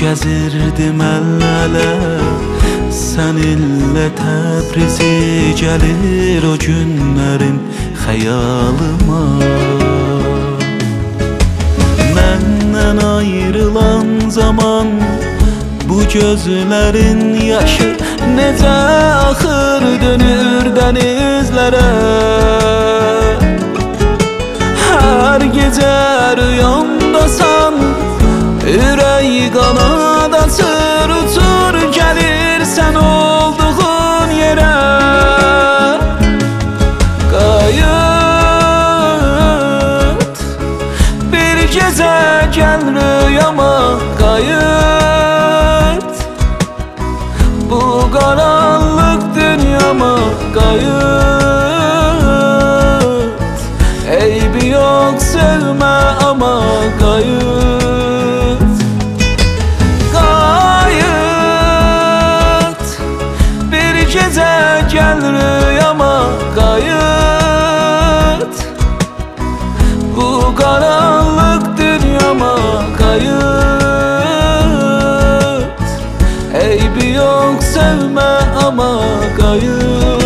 gəzirdim əllələ səninlə Təbrizi, gəlir o günlərin xəyalıma. Məndən ayrılan zaman bu gözlərin yaşı necə axır dönür dənizlərə. Hər gecə rüyamdasan, ürək qanad açır, uçur gəlirsən olduğun yerə. Qayıt, bir gecə gəl rüyama, qayıt, bu qaranlıq dünyama, qayıt. Eybi yox sevmə ama qayıt. Qayıt, bir gecə gəl rüyama, qayıt, bu qaranlıq dünyama, qayıt. Eybi yox sevmə ama qayıt.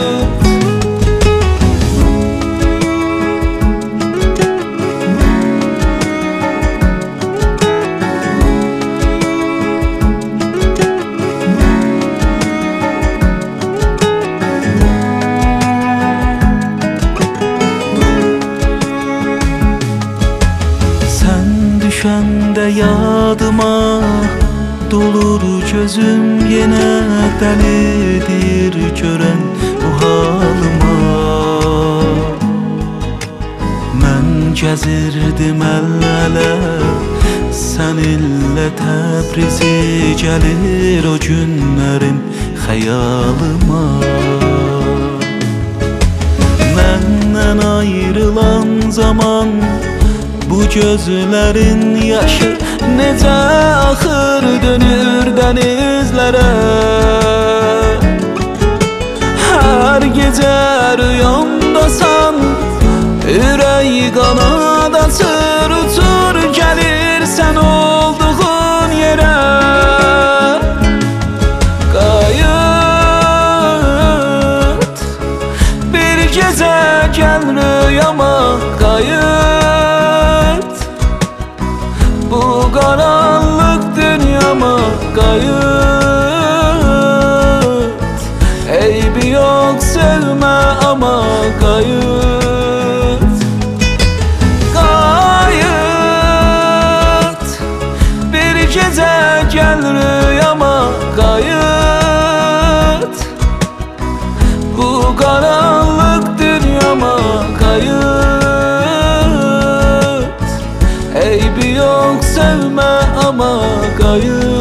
Düşəndə yadıma dolur gözüm, yenə dəlidir görən bu halıma. Mən gəzirdim əllələ səninlə Təbrizi, gəlir o günlərin xəyalıma. Məndən ayrılan zaman bu gözlərin yaşı necə axır dönür dənizlərə. Hər gecə rüyamdasan, ürək qanad açır, uçur gəlirsən olduğun yerə. Qayıt, bir gecə gəl rüyama, qayıt, bu qaranlıq dünyama, qayıt. Eybi yox sevmə ama qayıt. Qayıt, bir gecə gəl rüyama, qayıt, bu qaranlıq dünyama, qayıt. Eybi yox sevmə ama qayıt.